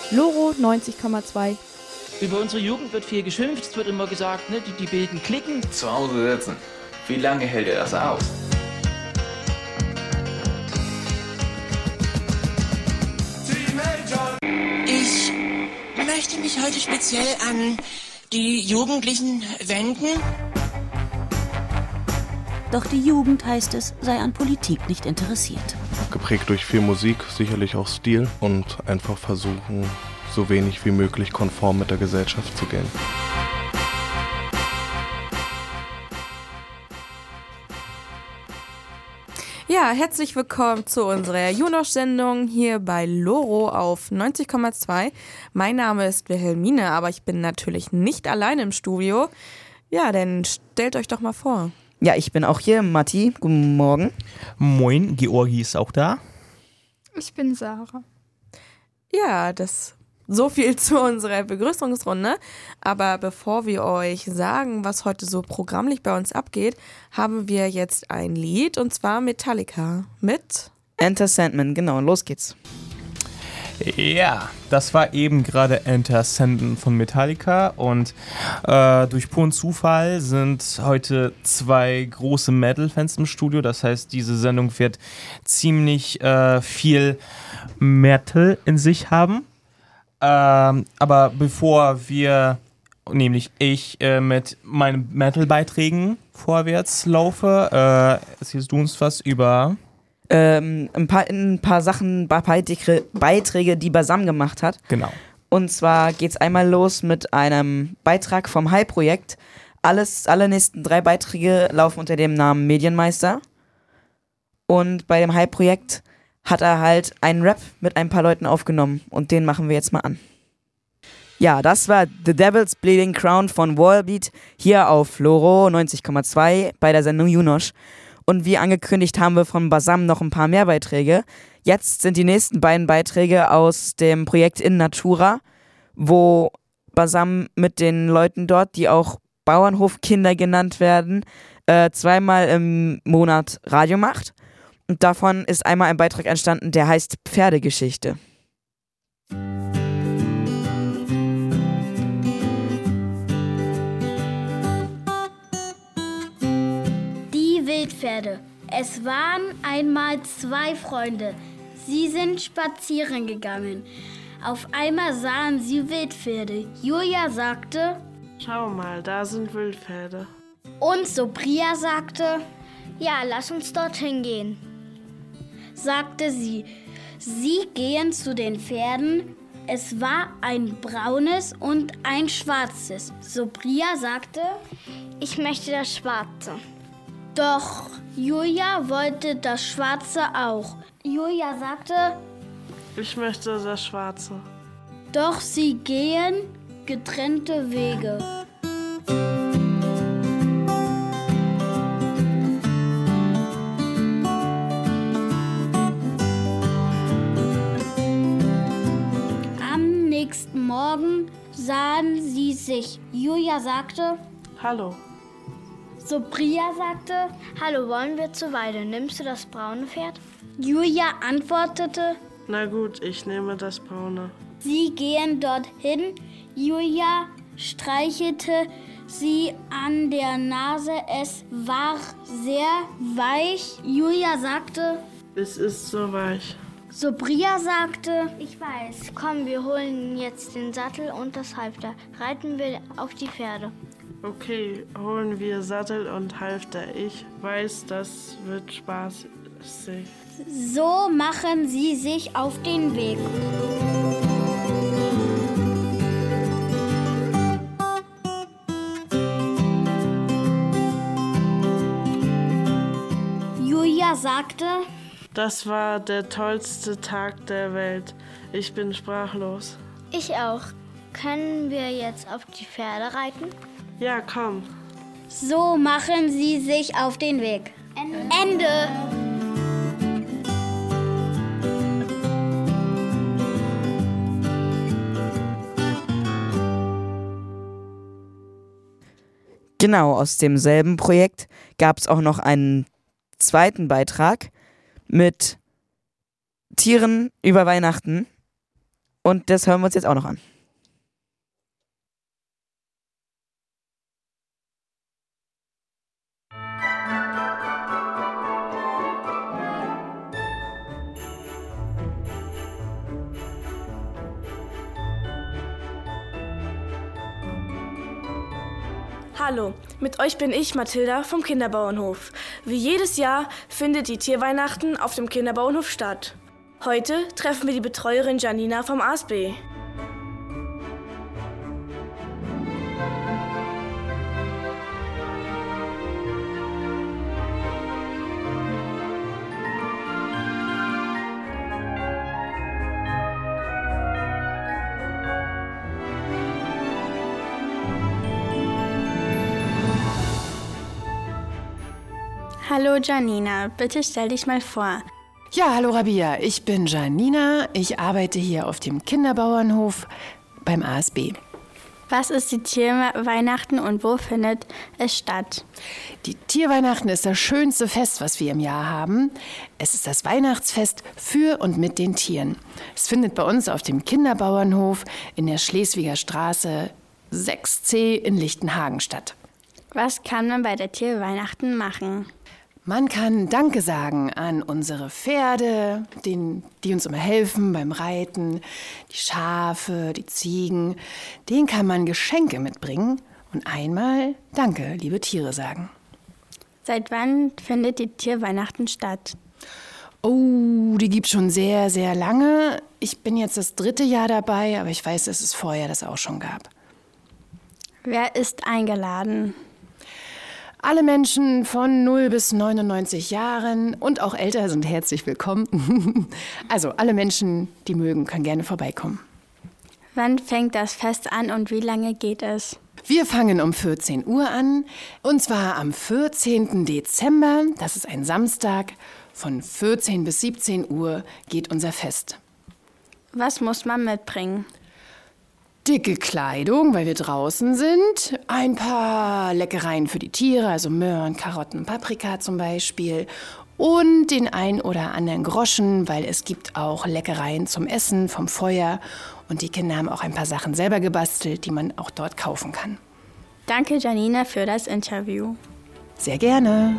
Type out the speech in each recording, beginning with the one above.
Loro 90,2. Über unsere Jugend wird viel geschimpft, es wird immer gesagt, ne, die bilden Cliquen. Zu Hause sitzen. Wie lange hält er das aus? Ich möchte mich heute speziell an die Jugendlichen wenden. Doch die Jugend, heißt es, sei an Politik nicht interessiert. Geprägt durch viel Musik, sicherlich auch Stil und einfach versuchen, so wenig wie möglich konform mit der Gesellschaft zu gehen. Ja, herzlich willkommen zu unserer Junosch-Sendung hier bei Loro auf 90,2. Mein Name ist Wilhelmine, aber ich bin natürlich nicht allein im Studio. Ja, dann stellt euch doch mal vor. Ja, ich bin auch hier, Matti. Guten Morgen. Moin, Georgi ist auch da. Ich bin Sarah. Ja, so viel zu unserer Begrüßungsrunde. Aber bevor wir euch sagen, was heute so programmlich bei uns abgeht, haben wir jetzt ein Lied, und zwar Metallica mit Enter Sandman, genau, los geht's. Ja, das war eben gerade Enter Sandman von Metallica und durch puren Zufall sind heute zwei große Metal-Fans im Studio. Das heißt, diese Sendung wird ziemlich viel Metal in sich haben. Aber bevor wir, nämlich ich, mit meinen Metal-Beiträgen vorwärts laufe, erzählst du uns was über... Ein paar Sachen, ein paar Beiträge, die Basam gemacht hat. Genau. Und zwar geht's einmal los mit einem Beitrag vom Hai-Projekt. Alle nächsten 3 Beiträge laufen unter dem Namen Medienmeister. Und bei dem Hai-Projekt hat er halt einen Rap mit ein paar Leuten aufgenommen. Und den machen wir jetzt mal an. Ja, das war The Devil's Bleeding Crown von Wallbeat hier auf Loro 90,2 bei der Sendung Junosch. Und wie angekündigt haben wir von Basam noch ein paar mehr Beiträge. Jetzt sind die nächsten beiden Beiträge aus dem Projekt In Natura, wo Basam mit den Leuten dort, die auch Bauernhofkinder genannt werden, 2-mal im Monat Radio macht. Und davon ist einmal ein Beitrag entstanden, der heißt Pferdegeschichte. Wildpferde. Es waren einmal 2 Freunde. Sie sind spazieren gegangen. Auf einmal sahen sie Wildpferde. Julia sagte: Schau mal, da sind Wildpferde. Und Sophia sagte: Ja, lass uns dorthin gehen. Sagte sie. Sie gehen zu den Pferden. Es war ein braunes und ein schwarzes. Sophia sagte: Ich möchte das Schwarze. Doch Julia wollte das Schwarze auch. Julia sagte: Ich möchte das Schwarze. Doch sie gehen getrennte Wege. Am nächsten Morgen sahen sie sich. Julia sagte: Hallo. Sophia sagte: Hallo, wollen wir zur Weide? Nimmst du das braune Pferd? Julia antwortete: Na gut, ich nehme das braune. Sie gehen dorthin. Julia streichelte sie an der Nase. Es war sehr weich. Julia sagte: Es ist so weich. Sophia sagte: Ich weiß. Komm, wir holen jetzt den Sattel und das Halfter. Reiten wir auf die Pferde. Okay, holen wir Sattel und Halfter. Ich weiß, das wird spaßig. So machen sie sich auf den Weg. Julia sagte: Das war der tollste Tag der Welt. Ich bin sprachlos. Ich auch. Können wir jetzt auf die Pferde reiten? Ja, komm. So machen sie sich auf den Weg. Ende. Genau, aus demselben Projekt gab es auch noch einen zweiten Beitrag mit Tieren über Weihnachten. Und das hören wir uns jetzt auch noch an. Hallo, mit euch bin ich, Mathilda, vom Kinderbauernhof. Wie jedes Jahr findet die Tierweihnachten auf dem Kinderbauernhof statt. Heute treffen wir die Betreuerin Janina vom ASB. Hallo Janina, bitte stell dich mal vor. Ja, hallo Rabia, ich bin Janina. Ich arbeite hier auf dem Kinderbauernhof beim ASB. Was ist die Tierweihnachten und wo findet es statt? Die Tierweihnachten ist das schönste Fest, was wir im Jahr haben. Es ist das Weihnachtsfest für und mit den Tieren. Es findet bei uns auf dem Kinderbauernhof in der Schleswiger Straße 6C in Lichtenhagen statt. Was kann man bei der Tierweihnachten machen? Man kann Danke sagen an unsere Pferde, die uns immer helfen beim Reiten, die Schafe, die Ziegen. Denen kann man Geschenke mitbringen und einmal Danke, liebe Tiere sagen. Seit wann findet die Tierweihnachten statt? Oh, die gibt es schon sehr, sehr lange. Ich bin jetzt das 3. Jahr dabei, aber ich weiß, dass es vorher das auch schon gab. Wer ist eingeladen? Alle Menschen von 0 bis 99 Jahren und auch älter sind herzlich willkommen. Also alle Menschen, die mögen, können gerne vorbeikommen. Wann fängt das Fest an und wie lange geht es? Wir fangen um 14 Uhr an und zwar am 14. Dezember, das ist ein Samstag, von 14 bis 17 Uhr geht unser Fest. Was muss man mitbringen? Dicke Kleidung, weil wir draußen sind. Ein paar Leckereien für die Tiere, also Möhren, Karotten, Paprika zum Beispiel. Und den ein oder anderen Groschen, weil es gibt auch Leckereien zum Essen vom Feuer. Und die Kinder haben auch ein paar Sachen selber gebastelt, die man auch dort kaufen kann. Danke, Janina, für das Interview. Sehr gerne.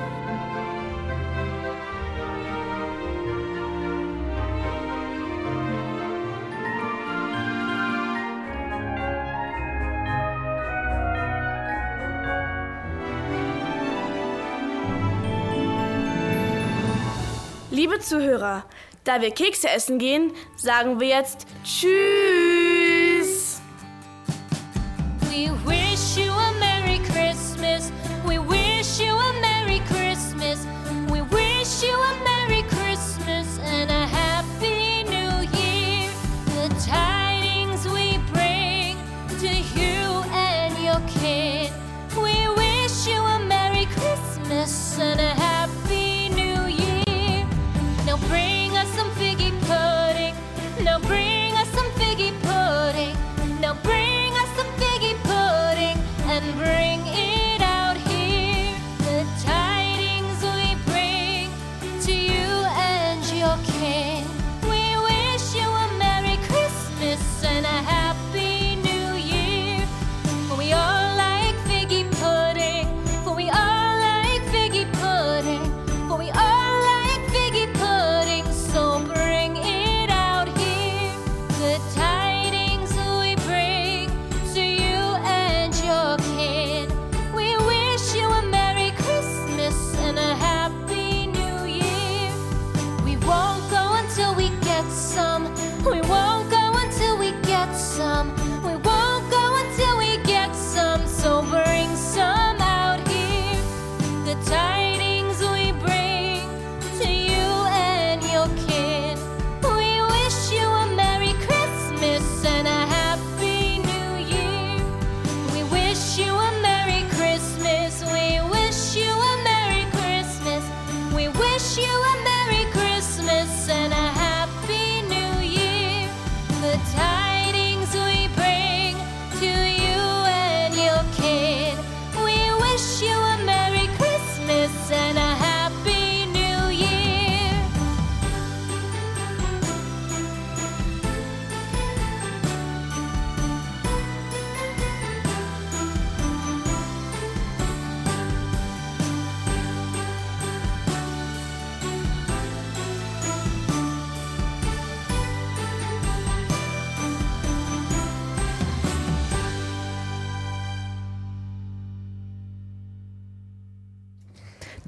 Liebe Zuhörer, da wir Kekse essen gehen, sagen wir jetzt Tschüss! We wish you a Merry Christmas. We wish you a Merry Christmas. We wish you a Merry Christmas and a Happy New Year. The tidings we bring to you and your kid. We wish you a Merry Christmas and a Happy New Year. Now bring us some figgy pudding. Now bring us some figgy pudding. Now bring us some figgy pudding and bring it out here. The tidings we bring to you and your king. We wish you a Merry Christmas and a Happy New Year. For we all like figgy pudding. For we all like figgy pudding. For we all like figgy pudding. So bring it out here.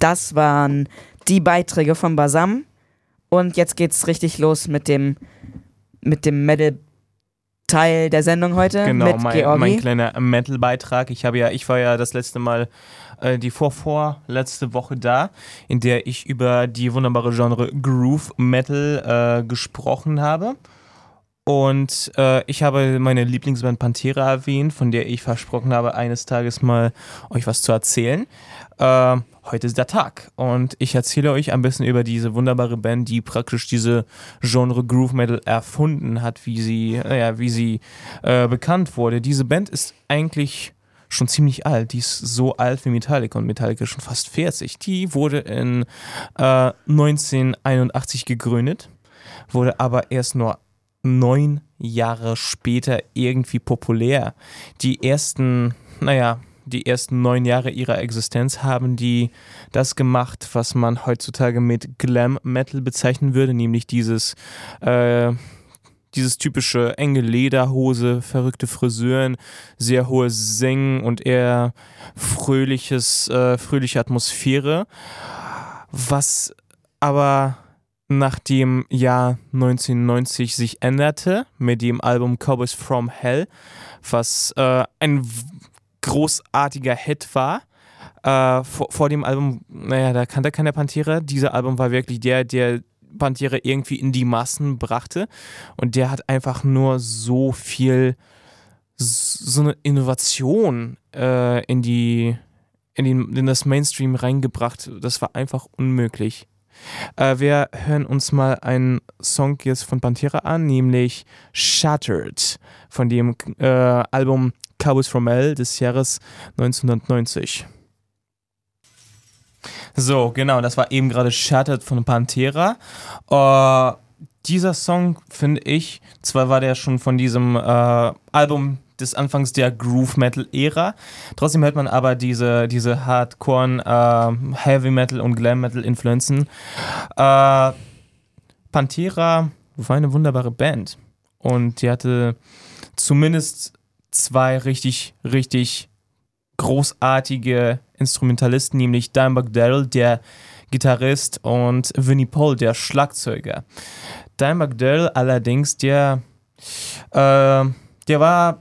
Das waren die Beiträge von Basam. Und jetzt geht's richtig los mit dem Metal-Teil der Sendung heute. Genau, mit Georgi. mein kleiner Metal-Beitrag. Ich war ja das letzte Mal die vorletzte Woche da, in der ich über die wunderbare Genre Groove Metal gesprochen habe. Und ich habe meine Lieblingsband Pantera erwähnt, von der ich versprochen habe, eines Tages mal euch was zu erzählen. Heute ist der Tag und ich erzähle euch ein bisschen über diese wunderbare Band, die praktisch diese Genre Groove Metal erfunden hat, wie sie bekannt wurde. Diese Band ist eigentlich schon ziemlich alt. Die ist so alt wie Metallica und Metallica schon fast 40. Die wurde in 1981 gegründet, wurde aber erst nur 9 Jahre später irgendwie populär. Die ersten 9 Jahre ihrer Existenz haben die das gemacht, was man heutzutage mit Glam Metal bezeichnen würde, nämlich dieses typische enge Lederhose, verrückte Friseuren, sehr hohe Singen und eher fröhliche Atmosphäre, was aber nach dem Jahr 1990 sich änderte mit dem Album Cowboys from Hell, was ein großartiger Hit war. Vor dem Album, da kannte keiner Pantera. Dieser Album war wirklich der Pantera irgendwie in die Massen brachte und der hat einfach nur so eine Innovation in das Mainstream reingebracht. Das war einfach unmöglich. Wir hören uns mal einen Song jetzt von Pantera an, nämlich Shattered von dem Album Cowboys from Hell des Jahres 1990. So, genau, das war eben gerade Shattered von Pantera. Dieser Song, finde ich, zwar war der schon von diesem Album des Anfangs der Groove-Metal-Ära, trotzdem hört man aber diese Hardcore, Heavy-Metal und Glam-Metal-Influenzen. Pantera war eine wunderbare Band und die hatte zumindest 2 richtig, richtig großartige Instrumentalisten, nämlich Dimebag Darrell, der Gitarrist, und Vinnie Paul, der Schlagzeuger. Dimebag Darrell allerdings, der war,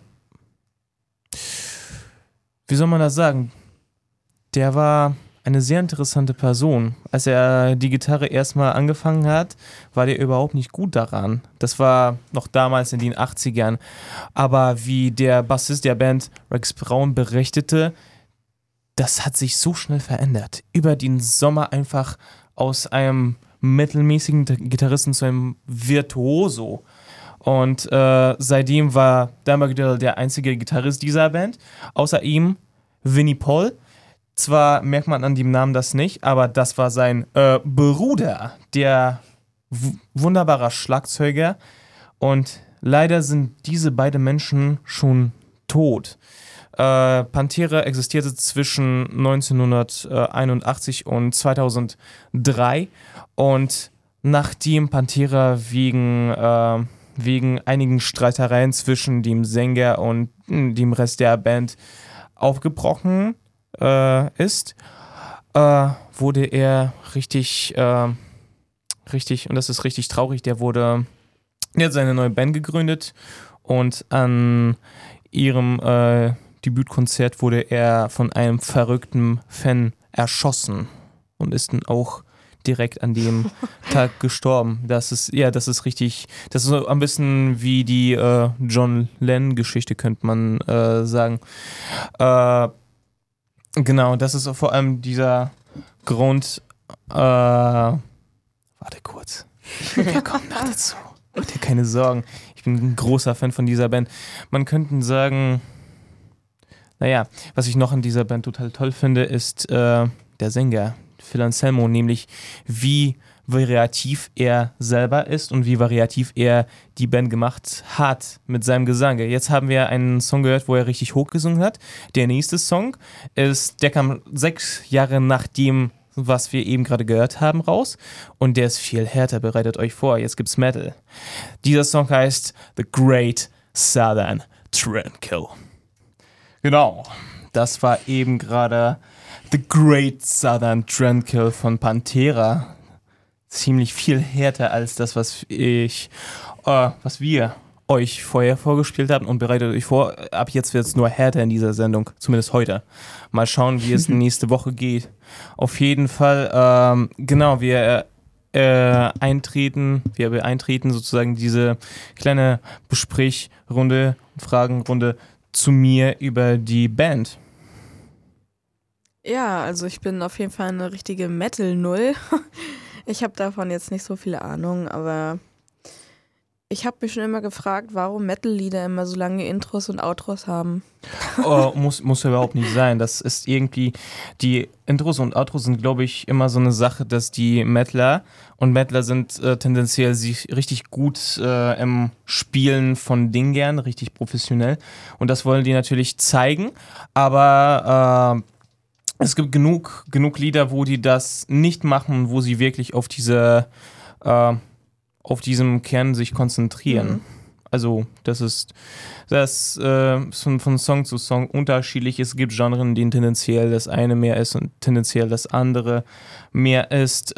wie soll man das sagen, der war eine sehr interessante Person. Als er die Gitarre erstmal angefangen hat, war der überhaupt nicht gut daran. Das war noch damals in den 80ern. Aber wie der Bassist der Band Rex Brown berichtete, das hat sich so schnell verändert. Über den Sommer einfach aus einem mittelmäßigen Gitarristen zu einem Virtuoso. Und seitdem war Dimebag Darrell der einzige Gitarrist dieser Band. Außer ihm Vinnie Paul. Zwar merkt man an dem Namen das nicht, aber das war sein Bruder, der wunderbarer Schlagzeuger. Und leider sind diese beiden Menschen schon tot. Pantera existierte zwischen 1981 und 2003. Und nachdem Pantera wegen einigen Streitereien zwischen dem Sänger und dem Rest der Band aufgebrochen ist, wurde er richtig, und das ist richtig traurig, der hat seine neue Band gegründet und an ihrem Debütkonzert wurde er von einem verrückten Fan erschossen und ist dann auch direkt an dem Tag gestorben. Das ist richtig, das ist so ein bisschen wie die John Lennon-Geschichte, könnte man sagen. Genau, das ist vor allem dieser Grund. Warte kurz. Wir kommen noch dazu. Mach dir keine Sorgen. Ich bin ein großer Fan von dieser Band. Man könnte sagen, was ich noch an dieser Band total toll finde, ist der Sänger Phil Anselmo, nämlich wie variativ er selber ist und wie variativ er die Band gemacht hat mit seinem Gesang. Jetzt haben wir einen Song gehört, wo er richtig hoch gesungen hat. Der nächste Song der kam 6 Jahre nach dem, was wir eben gerade gehört haben, raus. Und der ist viel härter, bereitet euch vor. Jetzt gibt's Metal. Dieser Song heißt The Great Southern Trendkill. Genau, das war eben gerade The Great Southern Trendkill von Pantera. Ziemlich viel härter als das, was wir euch vorher vorgespielt haben und bereitet euch vor. Ab jetzt wird es nur härter in dieser Sendung, zumindest heute. Mal schauen, wie es nächste Woche geht. Auf jeden Fall, genau, wir eintreten sozusagen diese kleine Besprechrunde, Fragenrunde zu mir über die Band. Ja, also ich bin auf jeden Fall eine richtige Metal-Null. Ich habe davon jetzt nicht so viele Ahnung, aber ich habe mich schon immer gefragt, warum Metal-Lieder immer so lange Intros und Outros haben. Muss überhaupt nicht sein. Das ist irgendwie, die Intros und Outros sind, glaube ich, immer so eine Sache, dass die Metaler sind tendenziell sich richtig gut im Spielen von Dingen, richtig professionell. Und das wollen die natürlich zeigen, aber es gibt genug Lieder, wo die das nicht machen, wo sie wirklich auf diesem Kern sich konzentrieren. Mhm. Also das ist von Song zu Song unterschiedlich. Es gibt Genres, in denen tendenziell das eine mehr ist und tendenziell das andere mehr ist.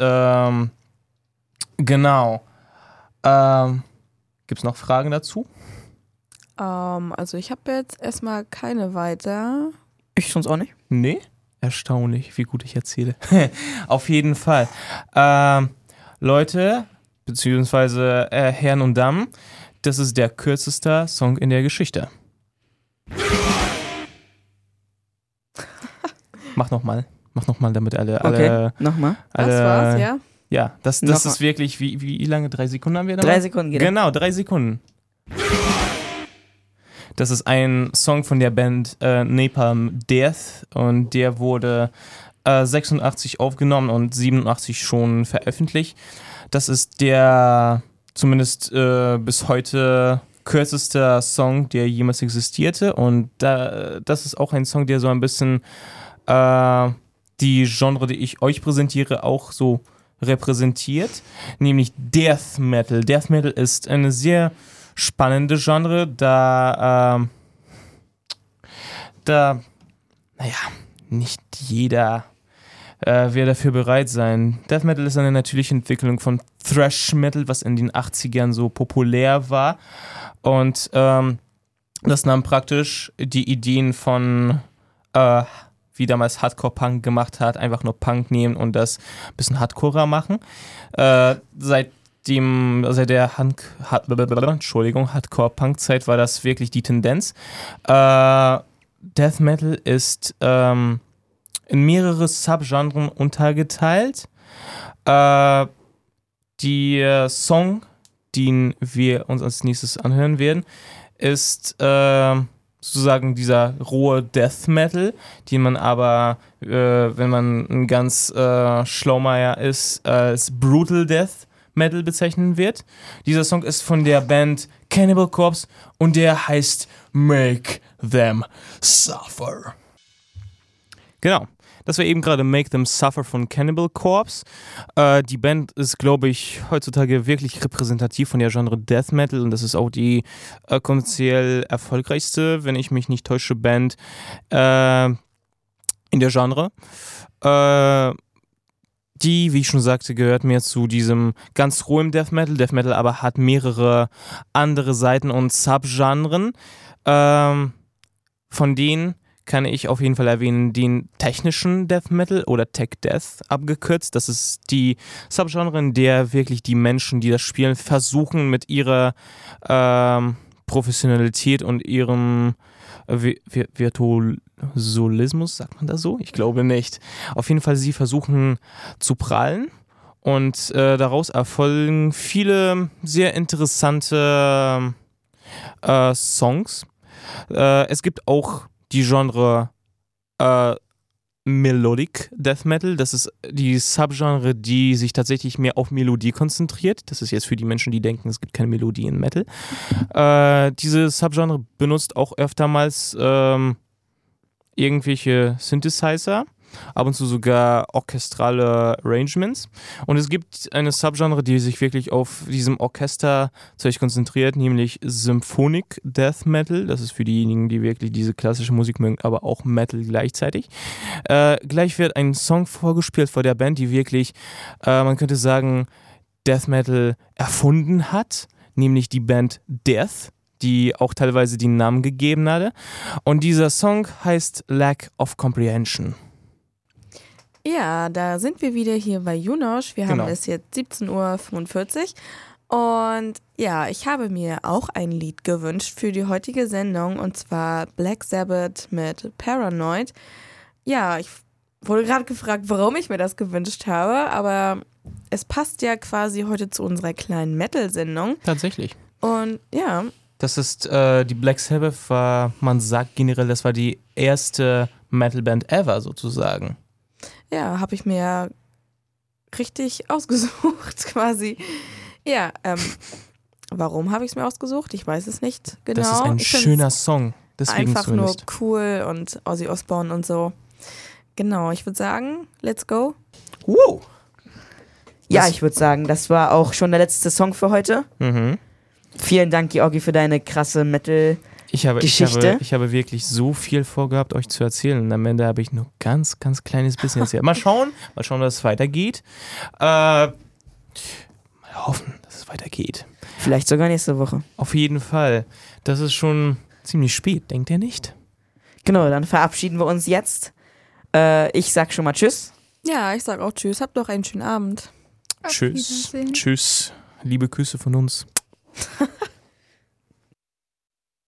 Genau. Gibt es noch Fragen dazu? Also ich habe jetzt erstmal keine weiter. Ich sonst auch nicht. Nee? Erstaunlich, wie gut ich erzähle. Auf jeden Fall. Leute, beziehungsweise Herren und Damen, das ist der kürzeste Song in der Geschichte. Mach nochmal, damit alle... Okay, nochmal. Das war's, ja? Ja, das ist wirklich, wie lange? 3 Sekunden haben wir da? 3 Sekunden, geht. Genau, 3 Sekunden. Das ist ein Song von der Band Napalm Death und der wurde 86 aufgenommen und 87 schon veröffentlicht. Das ist der zumindest bis heute kürzester Song, der jemals existierte und das ist auch ein Song, der so ein bisschen die Genre, die ich euch präsentiere, auch so repräsentiert, nämlich Death Metal. Death Metal ist eine sehr spannende Genre, da nicht jeder wird dafür bereit sein. Death Metal ist eine natürliche Entwicklung von Thrash Metal, was in den 80ern so populär war und das nahm praktisch die Ideen von wie damals Hardcore Punk gemacht hat, einfach nur Punk nehmen und das ein bisschen Hardcorer machen. Seit der Hardcore-Punk-Zeit war das wirklich die Tendenz. Death Metal ist in mehrere Subgenren untergeteilt. Die Song, den wir uns als nächstes anhören werden, ist sozusagen dieser rohe Death Metal, den man aber, wenn man ein ganz Schlaumeier ist, als Brutal Death Metal bezeichnen wird. Dieser Song ist von der Band Cannibal Corpse und der heißt Make Them Suffer. Genau, das war eben gerade Make Them Suffer von Cannibal Corpse. Die Band ist, glaube ich, heutzutage wirklich repräsentativ von der Genre Death Metal und das ist auch die kommerziell erfolgreichste, wenn ich mich nicht täusche, Band in der Genre. Die, wie ich schon sagte, gehört mehr zu diesem ganz rohen Death Metal. Death Metal aber hat mehrere andere Seiten und Subgenren. Von denen kann ich auf jeden Fall erwähnen den technischen Death Metal oder Tech Death abgekürzt. Das ist die Subgenre, in der wirklich die Menschen, die das spielen, versuchen mit ihrer Professionalität und ihrem Virtuosismus, sagt man das so? Ich glaube nicht. Auf jeden Fall, sie versuchen zu prallen und daraus erfolgen viele sehr interessante Songs. Es gibt auch die Genre Melodic Death Metal. Das ist die Subgenre, die sich tatsächlich mehr auf Melodie konzentriert. Das ist jetzt für die Menschen, die denken, es gibt keine Melodie in Metal. Diese Subgenre benutzt auch öftermals irgendwelche Synthesizer. ab und zu sogar orchestrale Arrangements. Und es gibt eine Subgenre, die sich wirklich auf diesem Orchesterzeug konzentriert, nämlich Symphonic Death Metal. Das ist für diejenigen, die wirklich diese klassische Musik mögen, aber auch Metal gleichzeitig. Gleich wird ein Song vorgespielt von der Band, die wirklich, man könnte sagen, Death Metal erfunden hat, nämlich die Band Death, die auch teilweise den Namen gegeben hatte. Und dieser Song heißt Lack of Comprehension. Ja, da sind wir wieder hier bei Junosch. Wir haben es jetzt 17:45 Uhr. Und ja, ich habe mir auch ein Lied gewünscht für die heutige Sendung. Und zwar Black Sabbath mit Paranoid. Ja, ich wurde gerade gefragt, warum ich mir das gewünscht habe. Aber es passt ja quasi heute zu unserer kleinen Metal-Sendung. Tatsächlich. Und ja... Das ist die Black Sabbath war, man sagt generell, das war die erste Metalband ever sozusagen. Ja, habe ich mir richtig ausgesucht quasi. Ja, warum habe ich es mir ausgesucht? Ich weiß es nicht genau. Das ist ein schöner Song. Deswegen einfach zumindest. Nur cool und Ozzy Osbourne und so. Genau, ich würde sagen, let's go. Ja, ich würde sagen, das war auch schon der letzte Song für heute. Mhm. Vielen Dank, Georgi, für deine krasse Metal-Geschichte. Ich habe wirklich so viel vorgehabt, euch zu erzählen. Und am Ende habe ich nur ganz kleines bisschen erzählt. Mal schauen, dass es weitergeht. Mal hoffen, dass es weitergeht. Vielleicht sogar nächste Woche. Auf jeden Fall. Das ist schon ziemlich spät, denkt ihr nicht? Genau, dann verabschieden wir uns jetzt. Ich sag schon mal Tschüss. Ja, ich sag auch Tschüss. Habt doch einen schönen Abend. Tschüss. Tschüss. Liebe Küsse von uns.